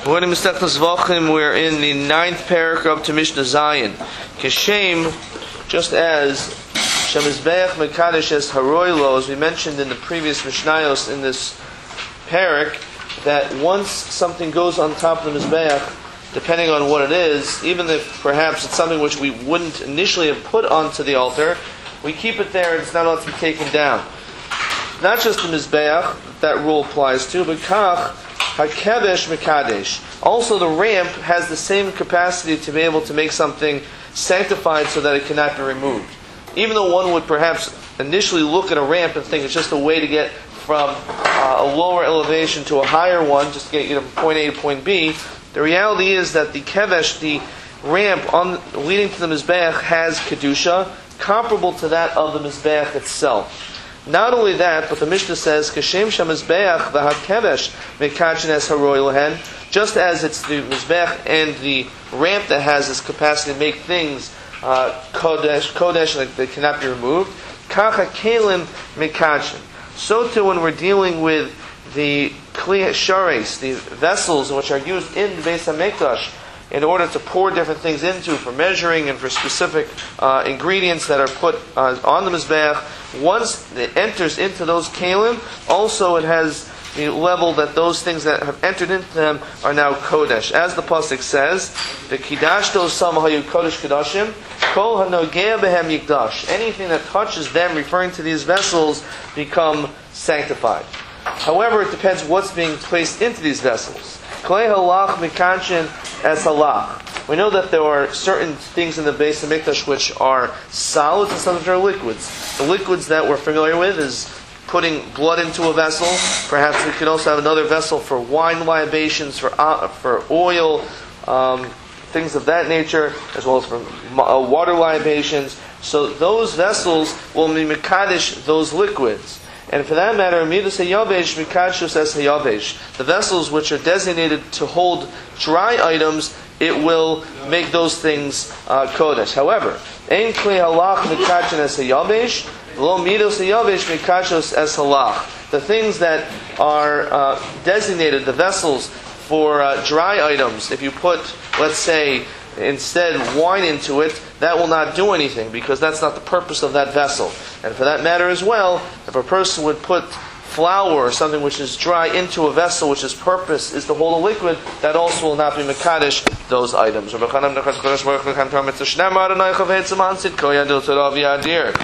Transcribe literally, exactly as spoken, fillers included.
We're in Masechtas Zvachim. We're in the ninth paragraph to Mishnah Zayin. Keshem, just as Shemizbeach Mekadesh es Haroilo, as we mentioned in the previous Mishnayos in this parak, that once something goes on top of the Mizbeach, depending on what it is, even if perhaps it's something which we wouldn't initially have put onto the altar, we keep it there and it's not allowed to be taken down. Not just the Mizbeach, that rule applies to, but Kach, HaKevesh Mekadesh. Also the ramp has the same capacity to be able to make something sanctified so that it cannot be removed. Even though one would perhaps initially look at a ramp and think it's just a way to get from uh, a lower elevation to a higher one, just to get you know, from point A to point B, the reality is that the Kevesh, the ramp on, leading to the Mizbeach, has Kedusha, comparable to that of the Mizbeach itself. Not only that, but the Mishnah says, "Kashem shamizbeach v'hakevesh mekachin es haroil hen." Just as it's the mizbeach and the ramp that has this capacity to make things uh, kodesh, kodesh, like they cannot be removed. Kach hakelim mekachin. So too, when we're dealing with the kli shares, the vessels which are used in the Beis Hamikdash, in order to pour different things into, for measuring and for specific uh, ingredients that are put uh, on the Mizbeach, once it enters into those kalim, also it has the level that those things that have entered into them are now kodesh. As the pasuk says, the kidashto samahayu kodesh kadashim, kol hanogea behem yikdash. Anything that touches them, referring to these vessels, become sanctified. However, it depends what's being placed into these vessels. Klei halach mikanchin as halach. We know that there are certain things in the Beis Hamikdash which are solids and some which are liquids. The liquids that we're familiar with is putting blood into a vessel. Perhaps we could also have another vessel for wine libations, for uh, for oil, um, things of that nature, as well as for uh, water libations. So those vessels will be mekadesh those liquids. And for that matter, Midas hayavesh mikadshus es hayavesh. The vessels which are designated to hold dry items, it will make those things uh, kodesh. However, ein klei halach mikadshus es hayavesh, lo midas hayavesh mikadshus es halach. The things that are uh, designated, the vessels for uh, dry items, if you put, let's say, instead wine into it, that will not do anything, because that's not the purpose of that vessel. And for that matter as well, if a person would put flour or something which is dry into a vessel which its purpose is to hold a liquid, that also will not be mekadesh those items.